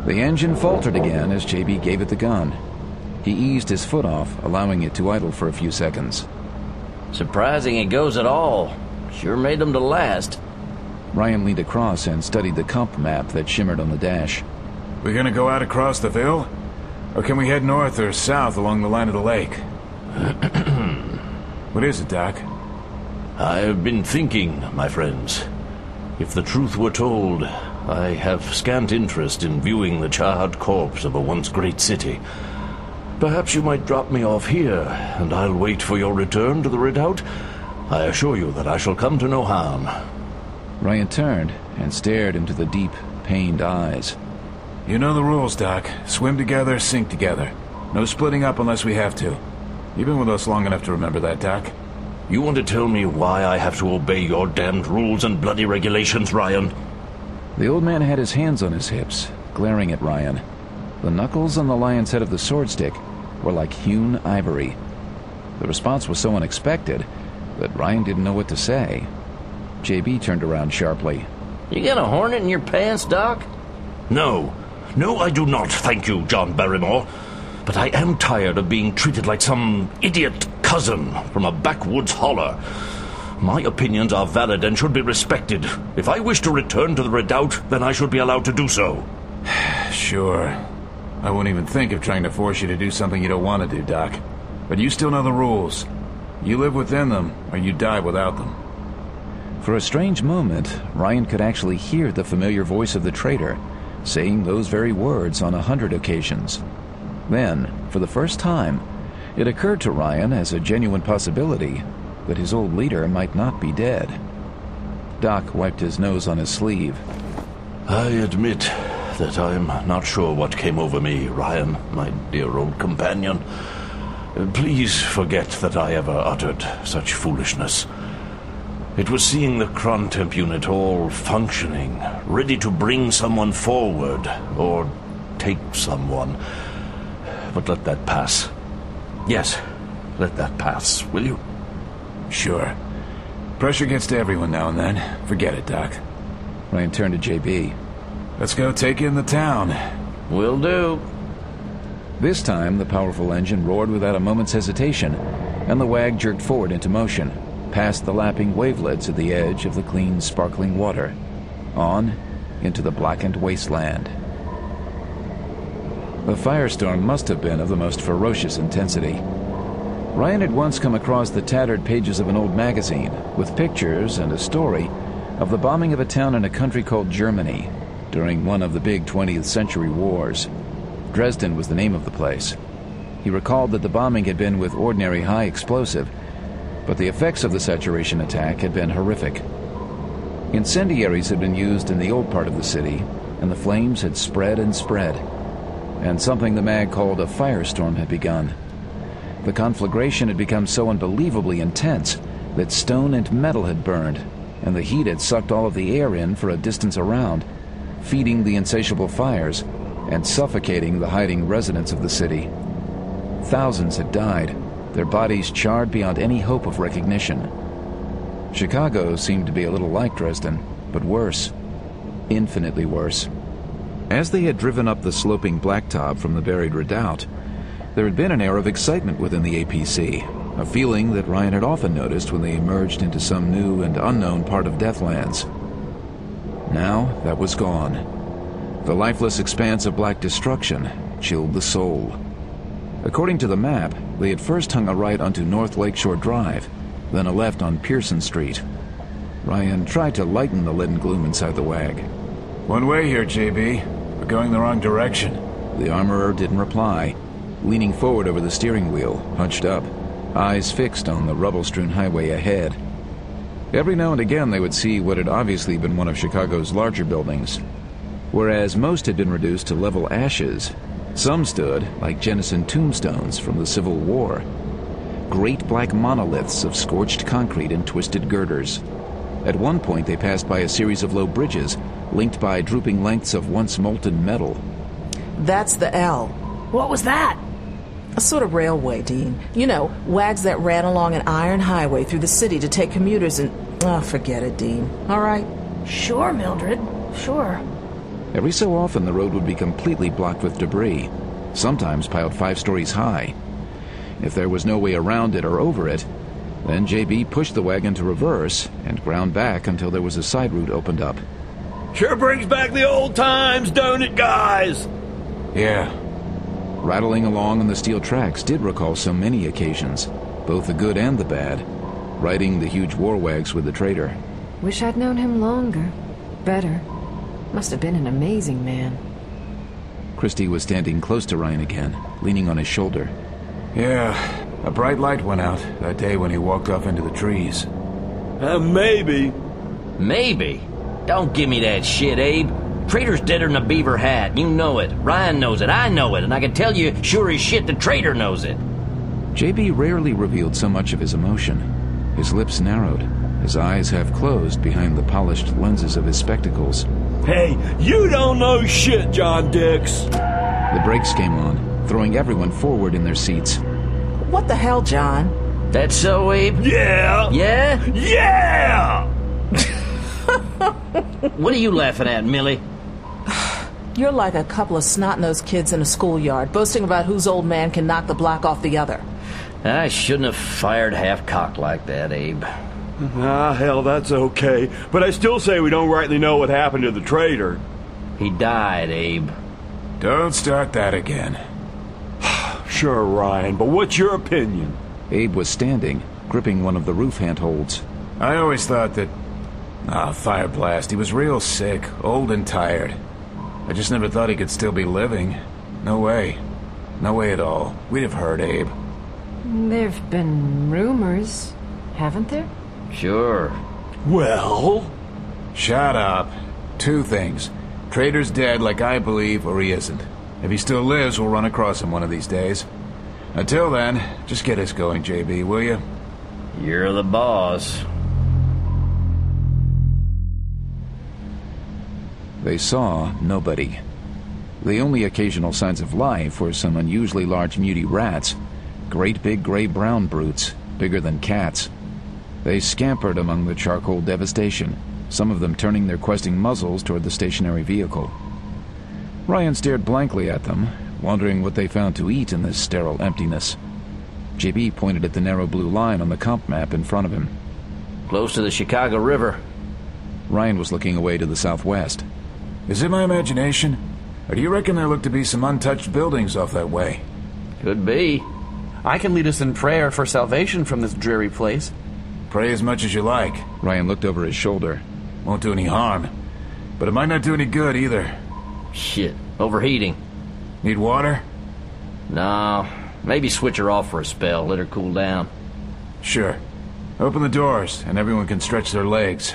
The engine faltered again as JB gave it the gun. He eased his foot off, allowing it to idle for a few seconds. Surprising it goes at all. Sure made them to last. Ryan leaned across and studied the comp map that shimmered on the dash. We gonna go out across the Ville? Or can we head north or south along the line of the lake? What is it, Doc? I have been thinking, my friends. If the truth were told, I have scant interest in viewing the charred corpse of a once great city. Perhaps you might drop me off here, and I'll wait for your return to the redoubt. I assure you that I shall come to no harm. Ryan turned and stared into the deep, pained eyes. You know the rules, Doc. Swim together, sink together. No splitting up unless we have to. You've been with us long enough to remember that, Doc. You want to tell me why I have to obey your damned rules and bloody regulations, Ryan? The old man had his hands on his hips, glaring at Ryan. The knuckles on the lion's head of the sword stick were like hewn ivory. The response was so unexpected that Ryan didn't know what to say. JB turned around sharply. You got a hornet in your pants, Doc? No, I do not, thank you, John Barrymore. But I am tired of being treated like some idiot cousin from a backwoods holler. My opinions are valid and should be respected. If I wish to return to the redoubt, then I should be allowed to do so. Sure. I wouldn't even think of trying to force you to do something you don't want to do, Doc. But you still know the rules. You live within them, or you die without them. For a strange moment, Ryan could actually hear the familiar voice of the traitor, saying those very words on 100 occasions. Then, for the first time, it occurred to Ryan as a genuine possibility that his old leader might not be dead. Doc wiped his nose on his sleeve. I admit that I'm not sure what came over me, Ryan, my dear old companion. Please forget that I ever uttered such foolishness. It was seeing the Crontemp unit all functioning, ready to bring someone forward, or take someone. But let that pass. Yes, let that pass, will you? Sure. Pressure gets to everyone now and then. Forget it, Doc. Ryan turned to JB. Let's go take in the town. Will do. This time, the powerful engine roared without a moment's hesitation, and the wag jerked forward into motion, past the lapping wavelets at the edge of the clean, sparkling water, on into the blackened wasteland. The firestorm must have been of the most ferocious intensity. Ryan had once come across the tattered pages of an old magazine with pictures and a story of the bombing of a town in a country called Germany during one of the big 20th century wars. Dresden was the name of the place. He recalled that the bombing had been with ordinary high explosive, but the effects of the saturation attack had been horrific. Incendiaries had been used in the old part of the city, and the flames had spread and spread, and something the mag called a firestorm had begun. The conflagration had become so unbelievably intense that stone and metal had burned, and the heat had sucked all of the air in for a distance around, feeding the insatiable fires and suffocating the hiding residents of the city. Thousands had died, their bodies charred beyond any hope of recognition. Chicago seemed to be a little like Dresden, but worse. Infinitely worse. As they had driven up the sloping blacktop from the buried redoubt, there had been an air of excitement within the APC, a feeling that Ryan had often noticed when they emerged into some new and unknown part of Deathlands. Now that was gone. The lifeless expanse of black destruction chilled the soul. According to the map, they had first hung a right onto North Lakeshore Drive, then a left on Pearson Street. Ryan tried to lighten the leaden gloom inside the wag. One way here, JB. We're going the wrong direction. The armorer didn't reply, leaning forward over the steering wheel, hunched up, eyes fixed on the rubble-strewn highway ahead. Every now and again they would see what had obviously been one of Chicago's larger buildings. Whereas most had been reduced to level ashes, some stood like Jennison tombstones from the Civil War. Great black monoliths of scorched concrete and twisted girders. At one point they passed by a series of low bridges, linked by drooping lengths of once molten metal. That's the L. What was that? A sort of railway, Dean. You know, wags that ran along an iron highway through the city to take commuters and... Oh, forget it, Dean. All right? Sure, Mildred. Sure. Every so often, the road would be completely blocked with debris, sometimes piled 5 stories high. If there was no way around it or over it, then JB pushed the wagon to reverse and ground back until there was a side route opened up. Sure brings back the old times, don't it, guys? Yeah. Rattling along on the steel tracks did recall so many occasions, both the good and the bad, riding the huge war wags with the trader. Wish I'd known him longer. Better. Must have been an amazing man. Christie was standing close to Ryan again, leaning on his shoulder. Yeah, a bright light went out that day when he walked off into the trees. Maybe. Maybe? Don't give me that shit, Abe. Trader's deader than a beaver hat. You know it. Ryan knows it. I know it. And I can tell you sure as shit the trader knows it. JB rarely revealed so much of his emotion. His lips narrowed, his eyes half closed behind the polished lenses of his spectacles. Hey, you don't know shit, John Dix. The brakes came on, throwing everyone forward in their seats. What the hell, John? That so, Abe? Yeah. Yeah? Yeah! What are you laughing at, Millie? You're like a couple of snot-nosed kids in a schoolyard, boasting about whose old man can knock the block off the other. I shouldn't have fired half-cocked like that, Abe. Hell, that's okay. But I still say we don't rightly know what happened to the trader. He died, Abe. Don't start that again. Sure, Ryan, but what's your opinion? Abe was standing, gripping one of the roof handholds. I always thought that... Fire Blast, he was real sick, old and tired. I just never thought he could still be living. No way. No way at all. We'd have heard Abe. There've been rumors, haven't there? Sure. Well? Shut up. 2 things. Trader's dead like I believe, or he isn't. If he still lives, we'll run across him one of these days. Until then, just get us going, JB, will you? You're the boss. They saw nobody. The only occasional signs of life were some unusually large muty rats, great big gray-brown brutes, bigger than cats. They scampered among the charcoal devastation, some of them turning their questing muzzles toward the stationary vehicle. Ryan stared blankly at them, wondering what they found to eat in this sterile emptiness. JB pointed at the narrow blue line on the comp map in front of him. Close to the Chicago River. Ryan was looking away to the southwest. Is it my imagination? Or do you reckon there look to be some untouched buildings off that way? Could be. I can lead us in prayer for salvation from this dreary place. Pray as much as you like. Ryan looked over his shoulder. Won't do any harm. But it might not do any good either. Shit. Overheating. Need water? No. Maybe switch her off for a spell. Let her cool down. Sure. Open the doors, and everyone can stretch their legs.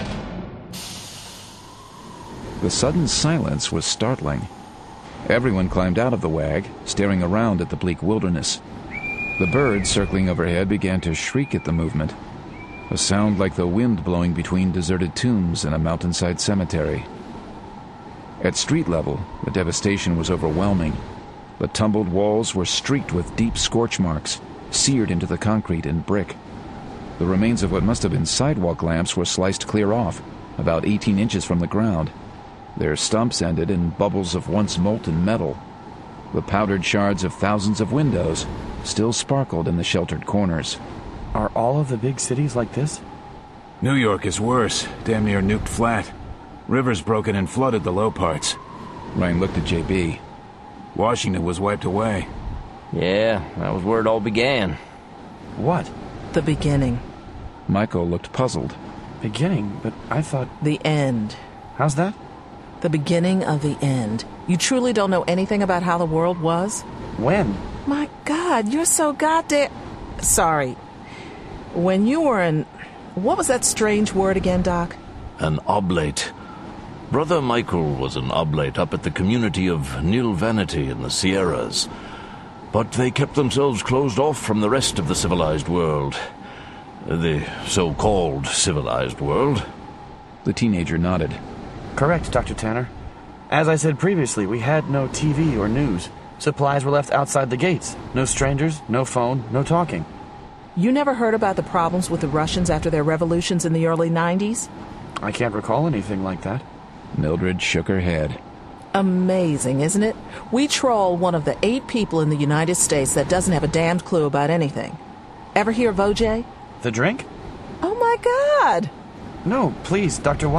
The sudden silence was startling. Everyone climbed out of the wag, staring around at the bleak wilderness. The birds circling overhead began to shriek at the movement, a sound like the wind blowing between deserted tombs in a mountainside cemetery. At street level, the devastation was overwhelming. The tumbled walls were streaked with deep scorch marks, seared into the concrete and brick. The remains of what must have been sidewalk lamps were sliced clear off, about 18 inches from the ground. Their stumps ended in bubbles of once molten metal. The powdered shards of thousands of windows still sparkled in the sheltered corners. Are all of the big cities like this? New York is worse, damn near nuked flat. Rivers broken and flooded the low parts. Ryan looked at JB. Washington was wiped away. Yeah, that was where it all began. What? The beginning. Michael looked puzzled. Beginning? But I thought... The end. How's that? The beginning of the end. You truly don't know anything about how the world was? When? My God, you're so goddamn... Sorry. When you were in... What was that strange word again, Doc? An oblate. Brother Michael was an oblate up at the community of Nil Vanity in the Sierras. But they kept themselves closed off from the rest of the civilized world. The so-called civilized world. The teenager nodded. Correct, Dr. Tanner. As I said previously, we had no TV or news. Supplies were left outside the gates. No strangers, no phone, no talking. You never heard about the problems with the Russians after their revolutions in the early 90s? I can't recall anything like that. Mildred shook her head. Amazing, isn't it? We troll one of the 8 people in the United States that doesn't have a damned clue about anything. Ever hear of OJ? The drink? Oh, my God! No, please, Dr.